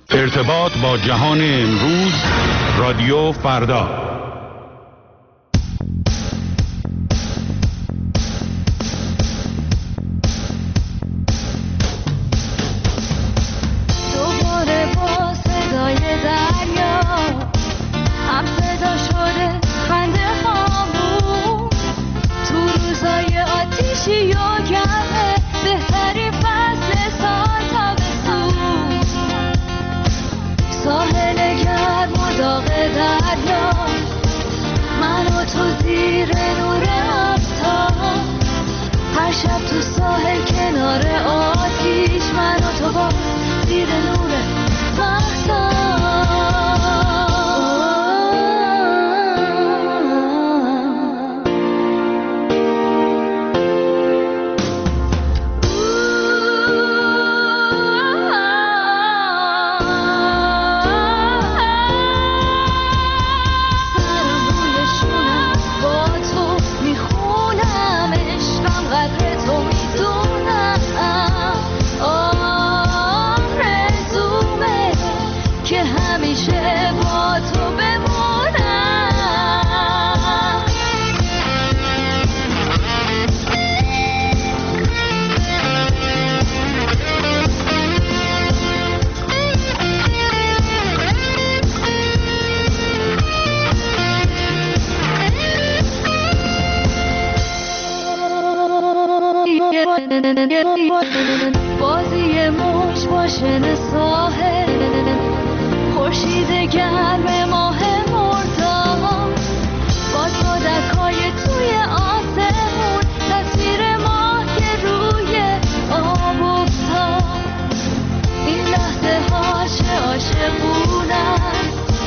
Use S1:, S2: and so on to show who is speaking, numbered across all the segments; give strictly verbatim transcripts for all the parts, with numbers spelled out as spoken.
S1: ارتباط با جهان امروز، رادیو فردا.
S2: بازی موج باشن ساحل، خورشید گرم ماه مرداد، با تودکای توی آسمون، تصویر ماه که روی آب افتاد. این لحظه ها چه عاشقونن،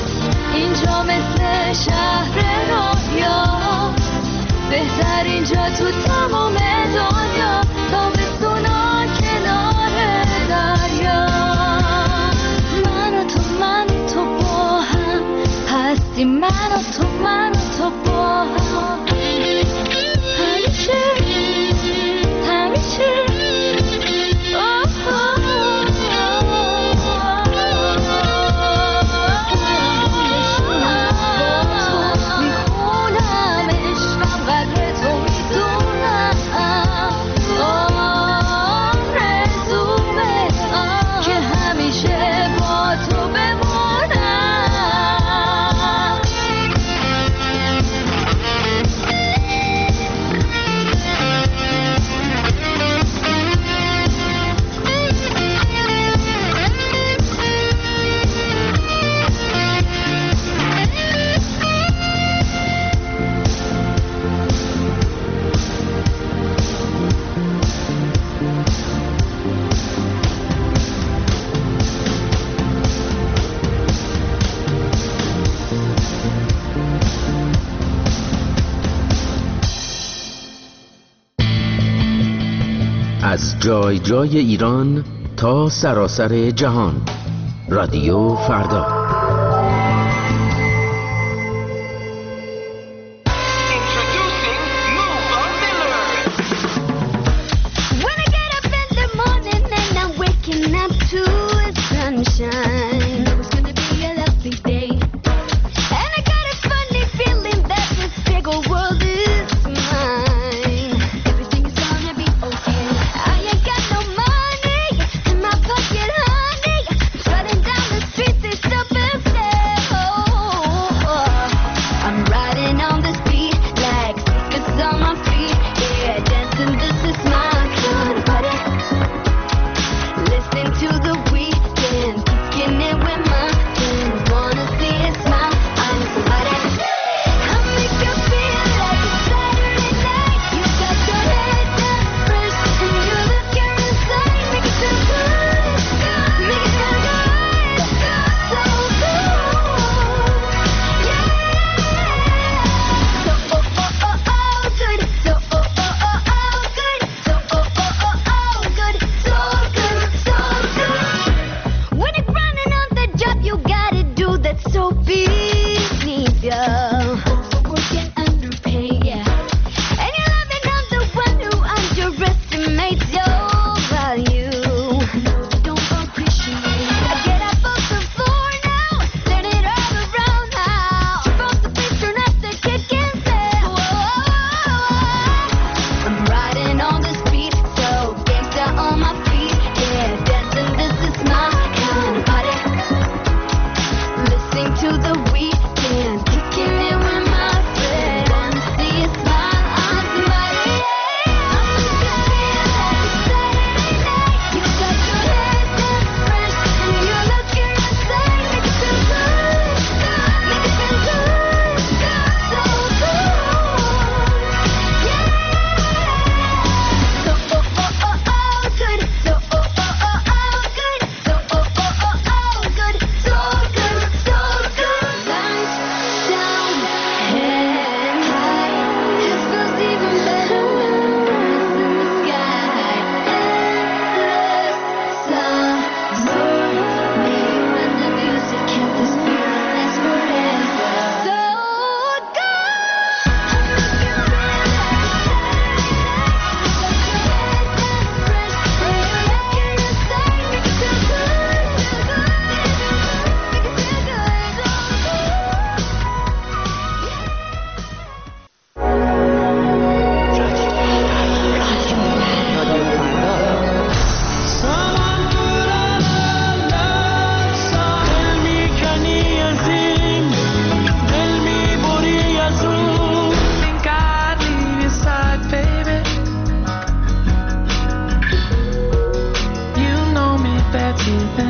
S2: اینجا مثل شهر رویا، بهتر اینجا تو تمام دنیا، تابستونا کنار دریا. من و تو من و تو با هم هستی، من و تو من و تو با هم همیشه همیشه.
S3: از جای جای ایران تا سراسر جهان، رادیو فردا.
S2: Stop it.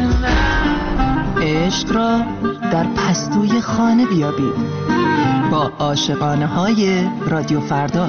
S4: عشق را در پستوی خانه بیابید با عاشقانه های رادیو فردا.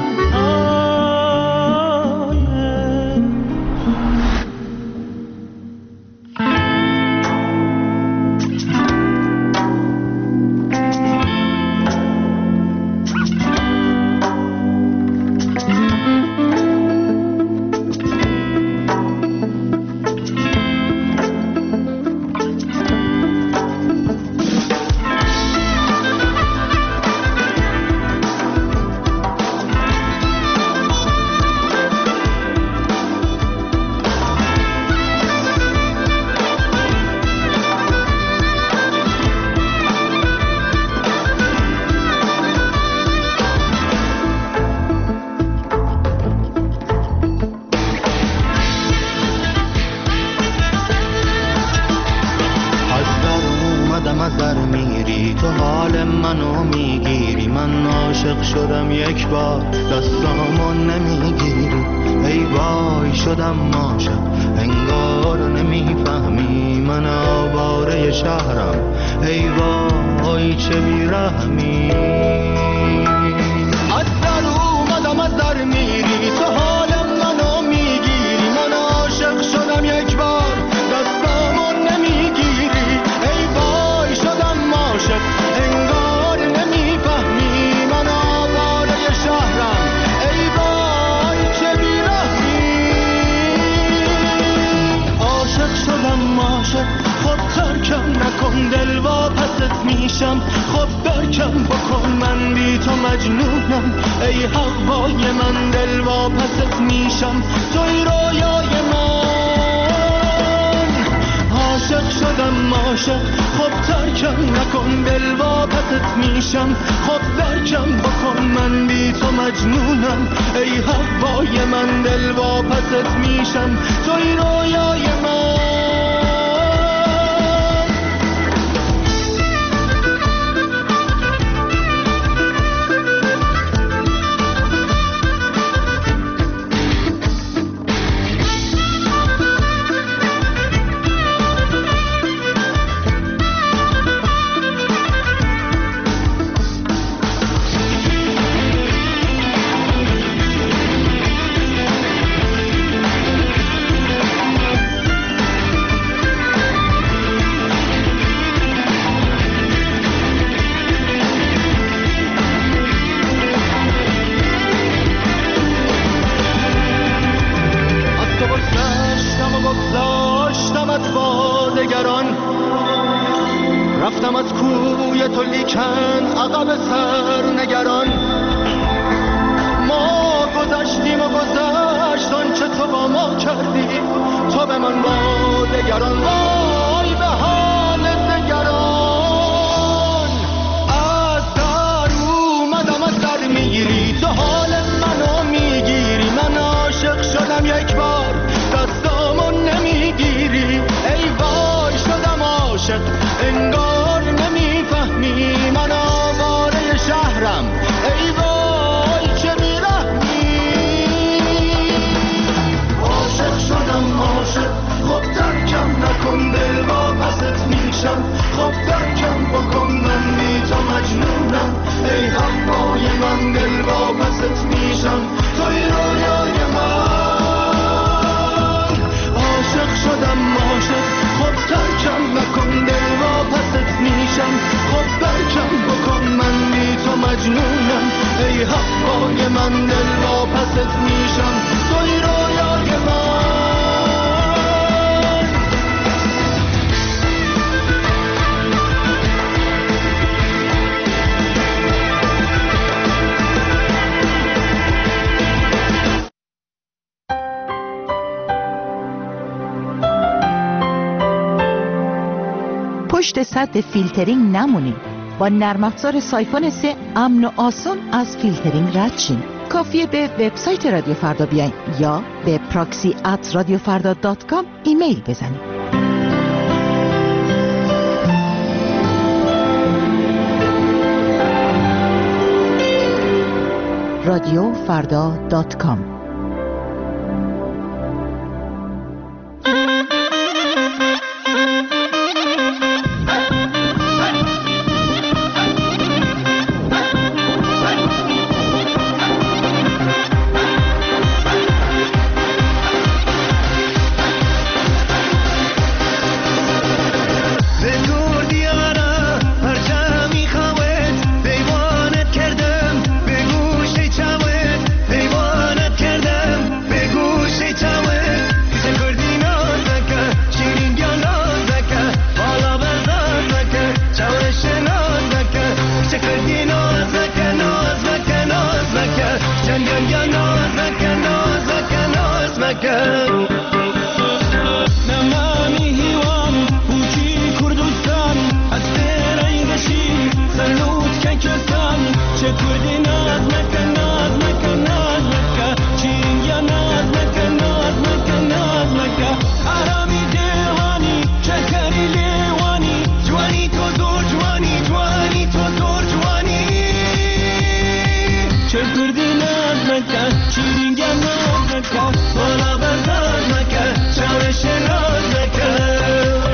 S5: پشت سد فیلترینگ نمونید. با نرم افزار سایفون سه امن و آسان از فیلترینگ رد شین. کافیه به وبسایت رادیو فردا بیاین یا به پراکسی ات رادیو فردا دات کام ایمیل بزنید. رادیو فردا دات کام.
S6: نکن نمانی هیوان بوکی کردستان از ترینگشی سلوت که کسان چه کردی ناز نکن ناز نکن ناز نکن چینگیا ناز نکن ناز نکن ناز نکن آرامی دیوانی چکری لیوانی جوانی تو زور جوانی جوانی تو زور جوانی چه کردی ناز نکن چینگیا ناز نکن بالا برداز نکن چاوش راز نکن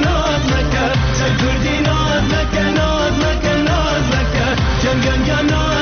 S6: Ganga